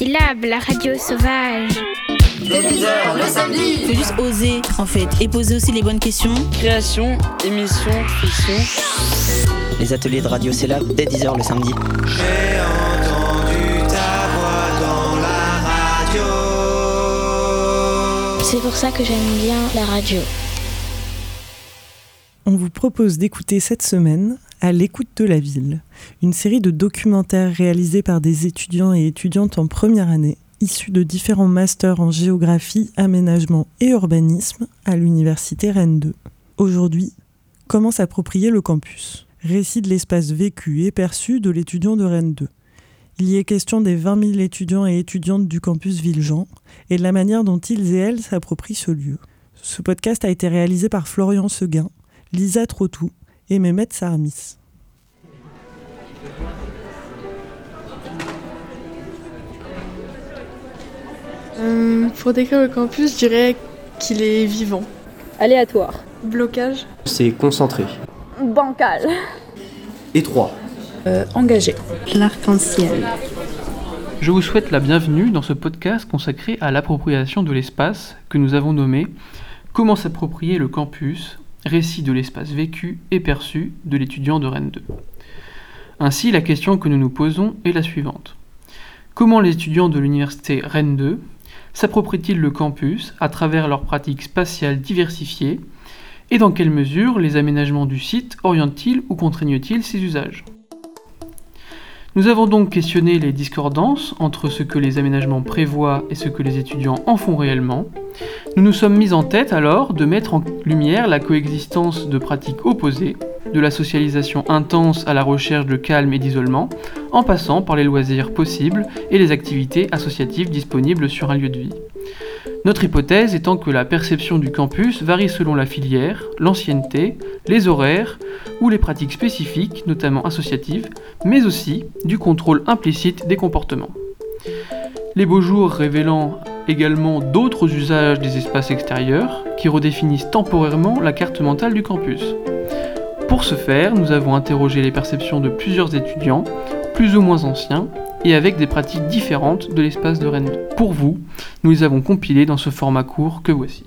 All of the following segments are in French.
Syllabe, la radio sauvage. Dès 10h le samedi. Faut juste oser en fait et poser aussi les bonnes questions. Création, émission, fiction. Les ateliers de radio Syllabe dès 10h le samedi. J'ai entendu ta voix dans la radio. C'est pour ça que j'aime bien la radio. On vous propose d'écouter cette semaine À l'écoute de la ville, une série de documentaires réalisés par des étudiants et étudiantes en première année, issus de différents masters en géographie, aménagement et urbanisme à l'université Rennes 2. Aujourd'hui, comment s'approprier le campus ? Récit de l'espace vécu et perçu de l'étudiant de Rennes 2. Il y est question des 20 000 étudiants et étudiantes du campus Villejean et de la manière dont ils et elles s'approprient ce lieu. Ce podcast a été réalisé par Florian Seguin, Lisa Trotou et Mehmet Sarmis. Pour décrire le campus, je dirais qu'il est vivant. Aléatoire. Blocage. C'est concentré. Bancal. Étroit. Engagé. L'arc-en-ciel. Je vous souhaite la bienvenue dans ce podcast consacré à l'appropriation de l'espace que nous avons nommé « Comment s'approprier le campus ?» Récit de l'espace vécu et perçu de l'étudiant de Rennes 2. Ainsi, la question que nous nous posons est la suivante. Comment les étudiants de l'université Rennes 2 s'approprient-ils le campus à travers leurs pratiques spatiales diversifiées et dans quelle mesure les aménagements du site orientent-ils ou contraignent-ils ces usages ? Nous avons donc questionné les discordances entre ce que les aménagements prévoient et ce que les étudiants en font réellement. Nous nous sommes mis en tête alors de mettre en lumière la coexistence de pratiques opposées, de la socialisation intense à la recherche de calme et d'isolement, en passant par les loisirs possibles et les activités associatives disponibles sur un lieu de vie. Notre hypothèse étant que la perception du campus varie selon la filière, l'ancienneté, les horaires ou les pratiques spécifiques, notamment associatives, mais aussi du contrôle implicite des comportements. Les beaux jours révélant également d'autres usages des espaces extérieurs qui redéfinissent temporairement la carte mentale du campus. Pour ce faire, nous avons interrogé les perceptions de plusieurs étudiants, plus ou moins anciens, et avec des pratiques différentes de l'espace de Rennes 2. Pour vous, nous les avons compilés dans ce format court que voici.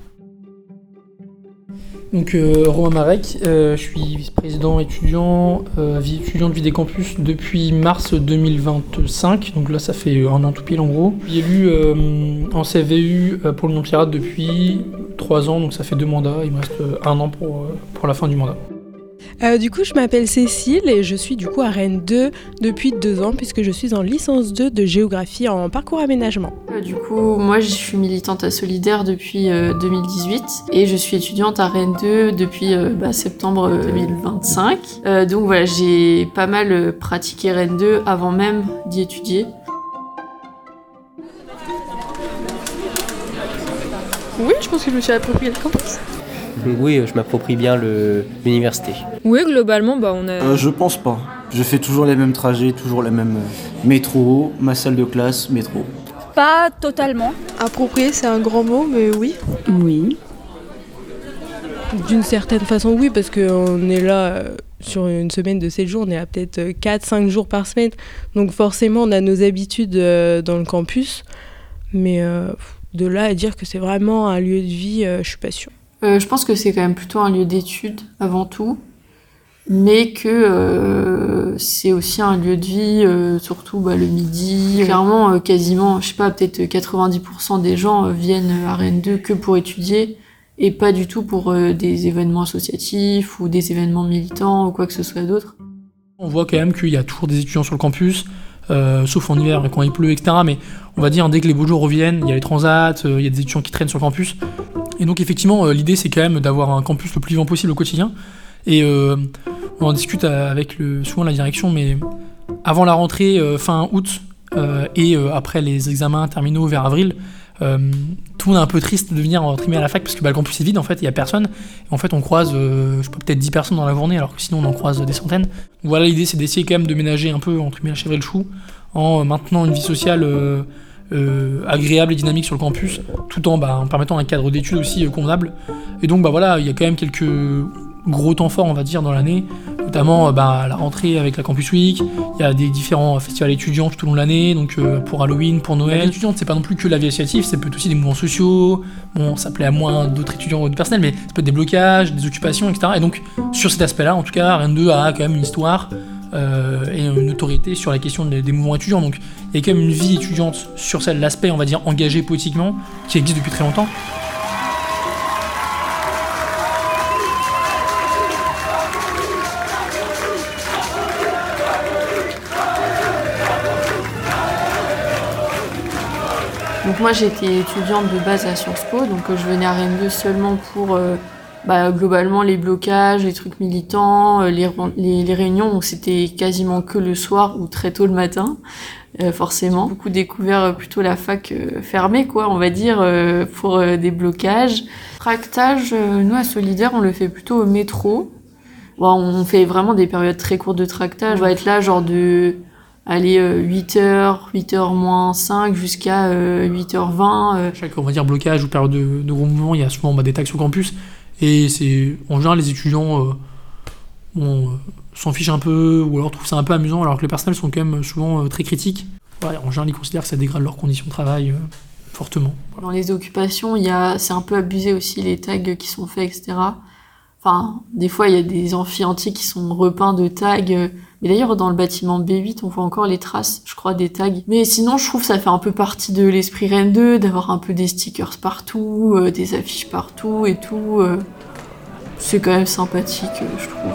Donc Romain Marek, je suis vice-président étudiant de Vie des Campus depuis mars 2025, donc là ça fait un an tout pile en gros. J'ai élu en CVU pour le Mont-Pirate depuis 3 ans, donc ça fait 2 mandats, il me reste 1 an pour la fin du mandat. Du coup, je m'appelle Cécile et je suis du coup à Rennes 2 depuis 2 ans puisque je suis en licence 2 de géographie en parcours aménagement. Du coup, moi je suis militante à Solidaire depuis 2018 et je suis étudiante à Rennes 2 depuis septembre 2025. Donc voilà, j'ai pas mal pratiqué Rennes 2 avant même d'y étudier. Oui, je pense que je me suis approprié le campus. Oui, je m'approprie bien l'université. Oui, globalement, on a... Je pense pas. Je fais toujours les mêmes trajets, toujours les mêmes métro, ma salle de classe, métro. Pas totalement. Approprier, c'est un grand mot, mais oui. Oui. D'une certaine façon, oui, parce qu'on est là sur une semaine de 7 jours, on est à peut-être 4-5 jours par semaine. Donc forcément, on a nos habitudes dans le campus. Mais de là à dire que c'est vraiment un lieu de vie, je suis pas sûre. Je pense que c'est quand même plutôt un lieu d'études avant tout, mais que c'est aussi un lieu de vie, surtout le midi. Clairement, quasiment, je sais pas, peut-être 90% des gens viennent à Rennes 2 que pour étudier et pas du tout pour des événements associatifs ou des événements militants ou quoi que ce soit d'autre. On voit quand même qu'il y a toujours des étudiants sur le campus, sauf en hiver quand il pleut, etc. Mais on va dire, dès que les beaux jours reviennent, il y a les transats, il y a des étudiants qui traînent sur le campus. Et donc effectivement, l'idée c'est quand même d'avoir un campus le plus vivant possible au quotidien. Et on en discute avec souvent la direction, mais avant la rentrée fin août et après les examens terminaux vers avril, tout le monde est un peu triste de venir entre guillemets à la fac parce que le campus est vide, en fait, il n'y a personne. Et en fait, on croise peut-être 10 personnes dans la journée, alors que sinon on en croise des centaines. Donc voilà, l'idée c'est d'essayer quand même de ménager un peu entre guillemets la chèvre et le chou en maintenant une vie sociale agréable et dynamique sur le campus, tout en permettant un cadre d'études aussi convenable. Et donc voilà, il y a quand même quelques gros temps forts, on va dire, dans l'année, notamment à la rentrée avec la Campus Week. Il y a des différents festivals étudiants tout au long de l'année, donc pour Halloween, pour Noël. La vie étudiante, c'est pas non plus que la vie associative, ça peut être aussi des mouvements sociaux. Bon, ça plaît à moins d'autres étudiants ou d'autres personnels, mais ça peut être des blocages, des occupations, etc. Et donc, sur cet aspect-là, en tout cas, Rennes 2 a quand même une histoire et une autorité sur la question des mouvements étudiants. Donc, il y a quand même une vie étudiante sur l'aspect, on va dire, engagé politiquement, qui existe depuis très longtemps. Donc moi j'étais étudiante de base à Sciences Po, donc je venais à Rennes 2 seulement pour globalement les blocages, les trucs militants, les réunions, donc c'était quasiment que le soir ou très tôt le matin, forcément. Beaucoup découvert plutôt la fac fermée, quoi, on va dire, pour des blocages. Tractage, nous à Solidaire on le fait plutôt au métro. Bon, on fait vraiment des périodes très courtes de tractage, on va être là genre de... 8h moins 5 jusqu'à 8h20. Chaque, on va dire, blocage ou période de gros mouvement, il y a souvent des tags sur le campus. Et c'est, en général, les étudiants s'en fichent un peu, ou alors trouvent ça un peu amusant, alors que les personnels sont quand même souvent très critiques. Ouais, en général, ils considèrent que ça dégrade leurs conditions de travail fortement. Voilà. Dans les occupations, c'est un peu abusé aussi les tags qui sont faits, etc. Enfin, des fois, il y a des amphis entiers qui sont repeints de tags. Mais d'ailleurs, dans le bâtiment B8, on voit encore les traces, je crois, des tags. Mais sinon, je trouve que ça fait un peu partie de l'esprit Rennes 2, d'avoir un peu des stickers partout, des affiches partout et tout. C'est quand même sympathique, je trouve.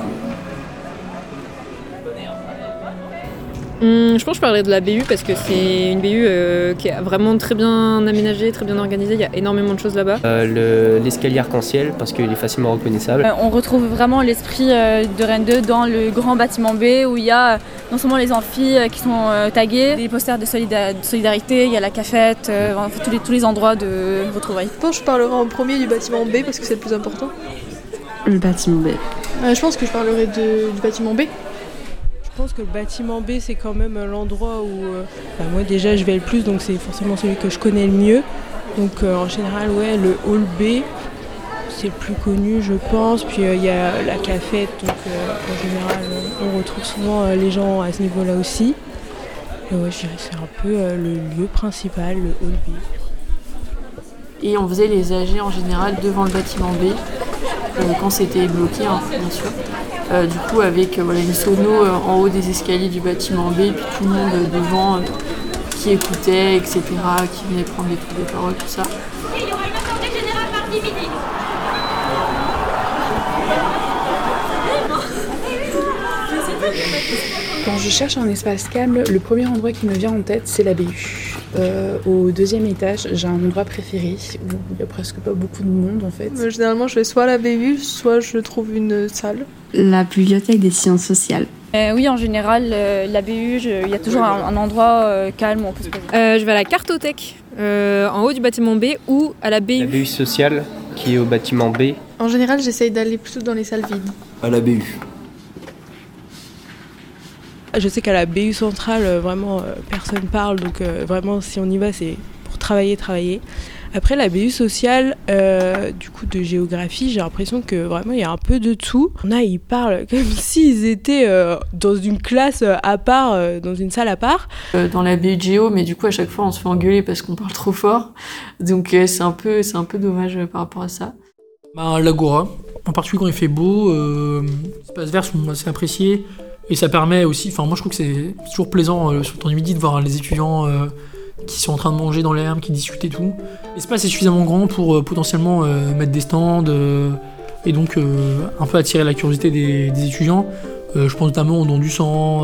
Je pense que je parlerais de la BU parce que c'est une BU qui est vraiment très bien aménagée, très bien organisée. Il y a énormément de choses là-bas. L'escalier arc-en-ciel parce qu'il est facilement reconnaissable. On retrouve vraiment l'esprit de Rennes 2 dans le grand bâtiment B où il y a non seulement les amphis qui sont tagués, des posters de solidarité, il y a la cafette, tous les endroits de retrouvailles. Je pense que je parlerai en premier du bâtiment B parce que c'est le plus important. Le bâtiment B. Je pense que je parlerai du bâtiment B. Je pense que le bâtiment B, c'est quand même l'endroit où moi déjà je vais le plus, donc c'est forcément celui que je connais le mieux. Donc en général, ouais, le hall B, c'est le plus connu, je pense. Puis il y a la cafette, donc en général, on retrouve souvent les gens à ce niveau-là aussi. Et ouais, je dirais que c'est un peu le lieu principal, le hall B. Et on faisait les AG en général devant le bâtiment B, quand c'était bloqué, hein, bien sûr. Du coup, avec une sono en haut des escaliers du bâtiment B, et puis tout le monde devant qui écoutait, etc., qui venait prendre des trucs de parole, tout ça. Quand je cherche un espace calme, le premier endroit qui me vient en tête, c'est la BU. Au deuxième étage, j'ai un endroit préféré où il n'y a presque pas beaucoup de monde en fait. Généralement, je vais soit à la BU, soit je trouve une salle. La bibliothèque des sciences sociales. Oui, en général, la BU, il y a toujours un endroit calme où on peut se poser. Je vais à la cartothèque, en haut du bâtiment B ou à la BU. La BU sociale qui est au bâtiment B. En général, j'essaye d'aller plutôt dans les salles vides. À la BU. Je sais qu'à la BU centrale, vraiment, personne parle, donc vraiment, si on y va, c'est pour travailler. Après, la BU sociale, du coup, de géographie, j'ai l'impression que vraiment, il y a un peu de tout. Ils parlent comme s'ils étaient dans une classe à part, dans une salle à part. Dans la BU de géo, mais du coup, à chaque fois, on se fait engueuler parce qu'on parle trop fort. Donc, c'est un peu dommage par rapport à ça. L'Agora, en particulier quand il fait beau, les espaces verts sont assez appréciés. Et ça permet aussi, moi je trouve que c'est toujours plaisant sur le temps du midi de voir les étudiants qui sont en train de manger dans l'herbe, qui discutent et tout. L'espace est suffisamment grand pour potentiellement mettre des stands et donc un peu attirer la curiosité des étudiants. Je pense notamment aux dons du sang,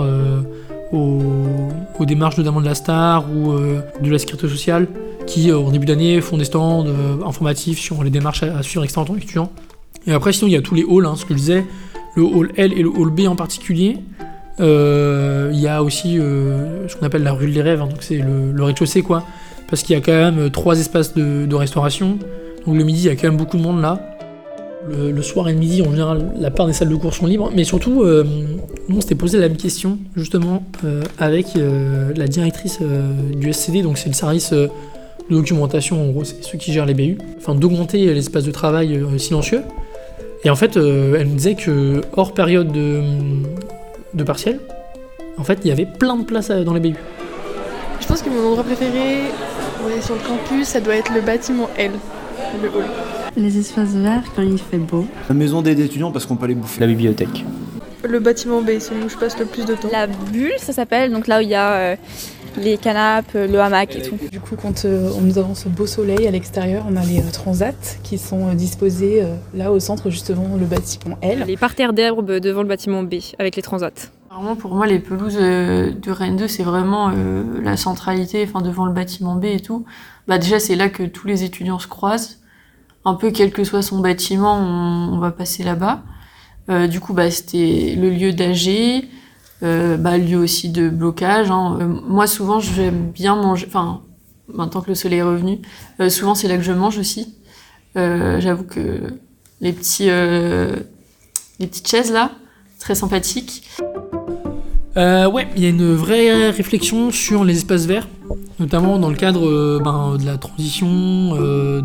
aux démarches notamment de la Star ou de la sécurité sociale qui en début d'année font des stands informatifs sur les démarches à suivre etc. en tant qu'étudiant. Et après sinon il y a tous les halls, ce que je disais, le hall L et le hall B en particulier. Il y a aussi ce qu'on appelle la rue des rêves, donc c'est le rez-de-chaussée quoi, parce qu'il y a quand même 3 espaces de restauration, donc le midi il y a quand même beaucoup de monde là. Le soir et le midi en général la part des salles de cours sont libres, mais surtout nous on s'était posé la même question justement avec la directrice du SCD, donc c'est le service de documentation, en gros c'est ceux qui gèrent les BU, afin d'augmenter l'espace de travail silencieux. Et en fait, elle me disait que hors période de partiel, en fait, il y avait plein de places dans les BU. Je pense que mon endroit préféré sur le campus, ça doit être le bâtiment L, le hall. Les espaces verts quand il fait beau. La maison d'aide étudiants parce qu'on peut aller bouffer. La bibliothèque. Le bâtiment B, celui où je passe le plus de temps. La bulle, ça s'appelle, donc là où il y a les canapes, le hamac et tout. Du coup, quand nous avons ce beau soleil à l'extérieur, on a les transats qui sont disposés là au centre, justement, le bâtiment L. Les parterres d'herbe devant le bâtiment B, avec les transats. Vraiment, pour moi, les pelouses de Rennes 2, c'est vraiment la centralité, devant le bâtiment B et tout. Déjà, c'est là que tous les étudiants se croisent. Un peu, quel que soit son bâtiment, on va passer là-bas. Du coup, c'était le lieu d'AG, lieu aussi de blocage. Moi, souvent, j'aime bien manger, maintenant que le soleil est revenu, souvent, c'est là que je mange aussi. J'avoue que les petites chaises, là, très sympathiques. Il y a une vraie réflexion sur les espaces verts, notamment dans le cadre de la transition,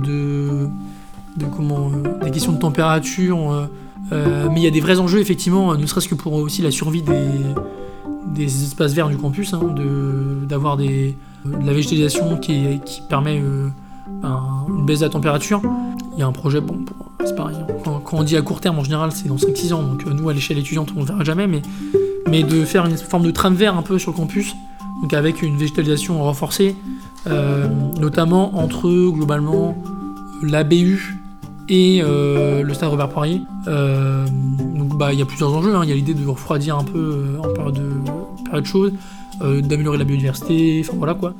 des questions de température, mais il y a des vrais enjeux effectivement, ne serait-ce que pour aussi la survie des espaces verts du campus, d'avoir de la végétalisation qui permet une baisse de la température. Il y a un projet, c'est pareil, quand on dit à court terme en général c'est dans 5-6 ans, donc nous à l'échelle étudiante on ne verra jamais, mais de faire une forme de trame vert un peu sur le campus, donc avec une végétalisation renforcée, notamment entre globalement la BU et le stade Robert Poirier. Donc il y a plusieurs enjeux, il y a l'idée de refroidir un peu en période chaude, d'améliorer la biodiversité, voilà quoi.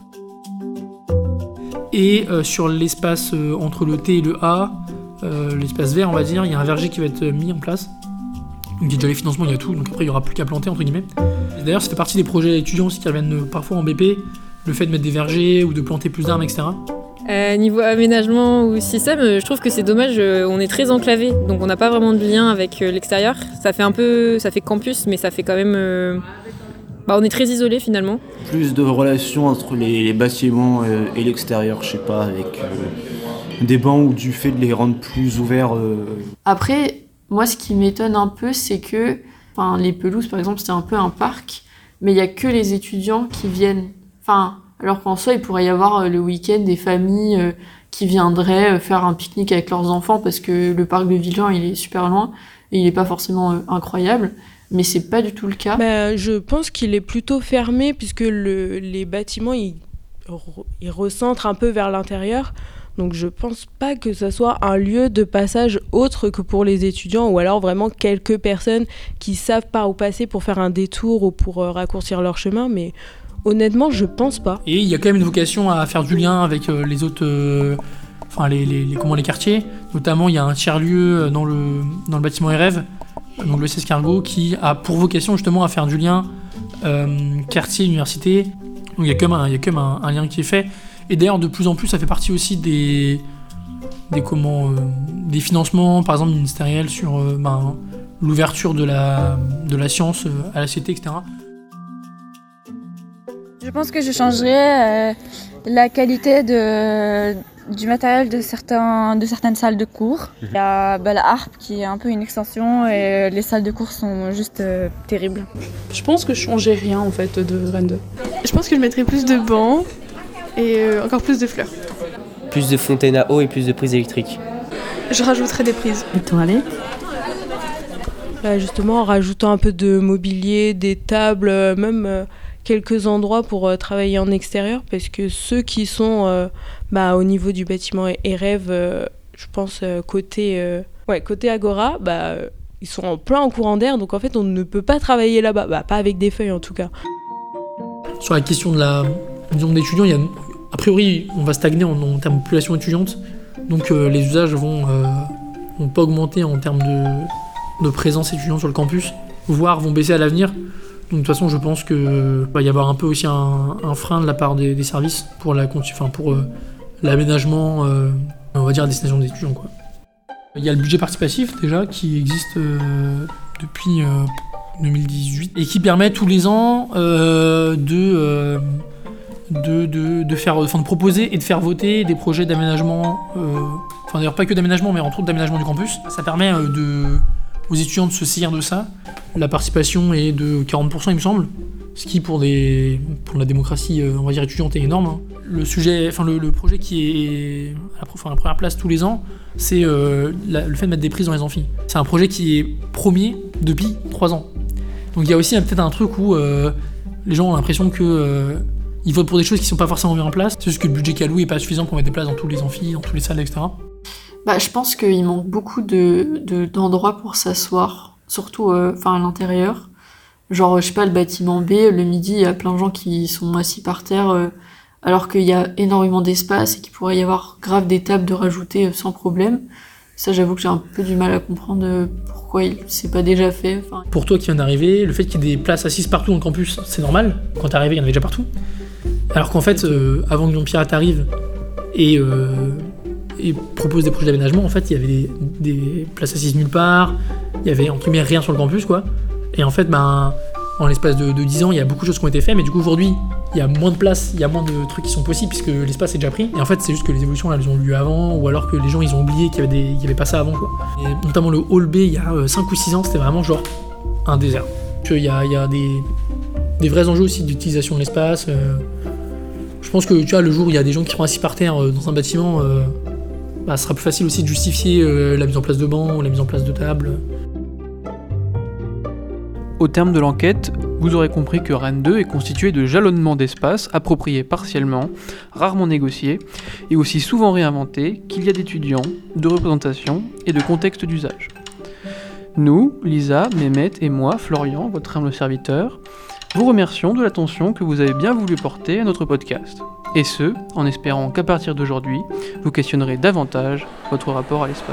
Et sur l'espace entre le T et le A, l'espace vert on va dire, il y a un verger qui va être mis en place. Donc il y a déjà les financements, il y a tout, donc après il n'y aura plus qu'à planter entre guillemets. Et d'ailleurs ça fait partie des projets étudiants aussi qui reviennent parfois en BP, le fait de mettre des vergers ou de planter plus d'arbres, etc. Niveau aménagement ou système, je trouve que c'est dommage, on est très enclavé, donc on n'a pas vraiment de lien avec l'extérieur. Ça fait campus, mais ça fait quand même... on est très isolé finalement. Plus de relations entre les bâtiments et l'extérieur, je sais pas, avec des bancs ou du fait de les rendre plus ouverts. Après, moi ce qui m'étonne un peu, c'est que les pelouses par exemple, c'est un peu un parc, mais il n'y a que les étudiants qui viennent. Alors qu'en soi, il pourrait y avoir le week-end des familles qui viendraient faire un pique-nique avec leurs enfants parce que le parc de Villejean, il est super loin et il n'est pas forcément incroyable. Mais c'est pas du tout le cas. Je pense qu'il est plutôt fermé puisque les bâtiments, ils recentrent un peu vers l'intérieur. Donc je pense pas que ça soit un lieu de passage autre que pour les étudiants ou alors vraiment quelques personnes qui savent par où passer pour faire un détour ou pour raccourcir leur chemin. Mais honnêtement, je pense pas. Et il y a quand même une vocation à faire du lien avec les autres, les quartiers. Notamment, il y a un tiers-lieu dans le bâtiment REV, donc le CES Cargo, qui a pour vocation justement à faire du lien quartier-université. Donc il y a quand même un lien qui est fait. Et d'ailleurs, de plus en plus, ça fait partie aussi des financements, par exemple ministériels, sur l'ouverture de la science à la société, etc. Je pense que je changerais la qualité du matériel de certaines salles de cours. Il y a la harpe qui est un peu une extension et les salles de cours sont juste terribles. Je pense que je changerais rien en fait de Rennes 2. Je pense que je mettrais plus de bancs et encore plus de fleurs. Plus de fontaines à eau et plus de prises électriques. Je rajouterais des prises. Les toilettes. Là justement en rajoutant un peu de mobilier, des tables, même... quelques endroits pour travailler en extérieur parce que ceux qui sont au niveau du bâtiment REV, je pense côté Agora, ils sont en plein courant d'air, donc en fait on ne peut pas travailler là-bas, pas avec des feuilles en tout cas. Sur la question de la nombre d'étudiants, a priori on va stagner en termes de population étudiante, donc les usages vont pas augmenter en termes de présence étudiante sur le campus, voire vont baisser à l'avenir. Donc de toute façon, je pense que va y avoir un peu aussi un frein de la part des services pour l'aménagement, on va dire, à destination des étudiants, quoi. Il y a le budget participatif déjà qui existe depuis 2018 et qui permet tous les ans de proposer et de faire voter des projets d'aménagement, enfin d'ailleurs pas que d'aménagement, mais entre autres d'aménagement du campus. Ça permet aux étudiants de se saisir de ça. La participation est de 40%, il me semble, ce qui pour la démocratie, on va dire étudiante, est énorme. Hein. Le projet qui est à la première place tous les ans, c'est le fait de mettre des prises dans les amphis. C'est un projet qui est premier depuis 3 ans. Donc il y a aussi peut-être un truc où les gens ont l'impression que ils votent pour des choses qui ne sont pas forcément mises en place. C'est juste que le budget qui est alloué n'est pas suffisant pour mettre des places dans tous les amphis, dans toutes les salles, etc. Je pense qu'il manque beaucoup d'endroits pour s'asseoir, surtout à l'intérieur. Genre, je sais pas, le bâtiment B, le midi, il y a plein de gens qui sont assis par terre, alors qu'il y a énormément d'espace et qu'il pourrait y avoir grave des tables de rajouter sans problème. Ça, j'avoue que j'ai un peu du mal à comprendre pourquoi c'est pas déjà fait. Pour toi qui viens d'arriver, le fait qu'il y ait des places assises partout dans le campus, c'est normal. Quand t'es arrivé, il y en avait déjà partout. Alors qu'en fait, avant que Lyon Pirate arrive et propose des projets d'aménagement, en fait, il y avait des places assises nulle part, il y avait entre guillemets rien sur le campus, quoi. Et en fait, en l'espace de 10 ans, il y a beaucoup de choses qui ont été faites, mais du coup, aujourd'hui, il y a moins de places, il y a moins de trucs qui sont possibles, puisque l'espace est déjà pris. Et en fait, c'est juste que les évolutions, là, elles ont eu lieu avant, ou alors que les gens, ils ont oublié qu'il y avait pas ça avant, quoi. Et notamment le hall B, il y a 5 ou 6 ans, c'était vraiment genre un désert. Il y a des vrais enjeux aussi d'utilisation de l'espace. Je pense que, tu vois, le jour où il y a des gens qui seront assis par terre dans un bâtiment, ce sera plus facile aussi de justifier la mise en place de bancs ou la mise en place de tables. Au terme de l'enquête, vous aurez compris que Rennes 2 est constitué de jalonnements d'espace appropriés partiellement, rarement négociés, et aussi souvent réinventés qu'il y a d'étudiants, de représentations et de contextes d'usage. Nous, Lisa, Mehmet et moi, Florian, votre humble serviteur, vous remercions de l'attention que vous avez bien voulu porter à notre podcast. Et ce, en espérant qu'à partir d'aujourd'hui, vous questionnerez davantage votre rapport à l'espace.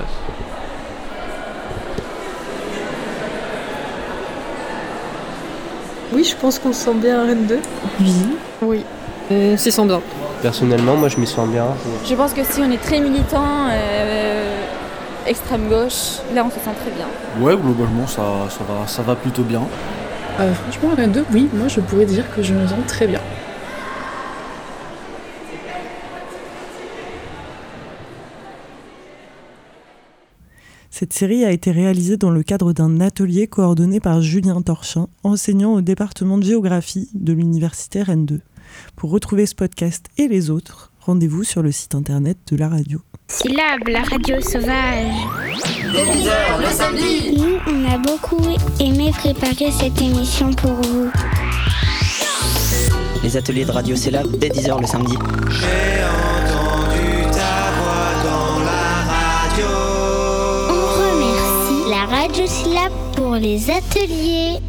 Oui, je pense qu'on se sent bien à Rennes 2. Oui. On s'y sent bien. Personnellement, moi je m'y sens bien. Je pense que si on est très militant, extrême gauche, là on se sent très bien. Ouais, globalement ça va plutôt bien. Franchement, à Rennes 2, oui, moi je pourrais dire que je me sens très bien. Cette série a été réalisée dans le cadre d'un atelier coordonné par Julien Torchin, enseignant au département de géographie de l'université Rennes 2. Pour retrouver ce podcast et les autres, rendez-vous sur le site internet de la radio. Syllabe, la radio sauvage. Dès 10h le samedi. Nous, on a beaucoup aimé préparer cette émission pour vous. Les ateliers de radio Syllabe dès 10h le samedi. J'ai entendu ta voix dans la radio. On remercie la radio Syllabe pour les ateliers.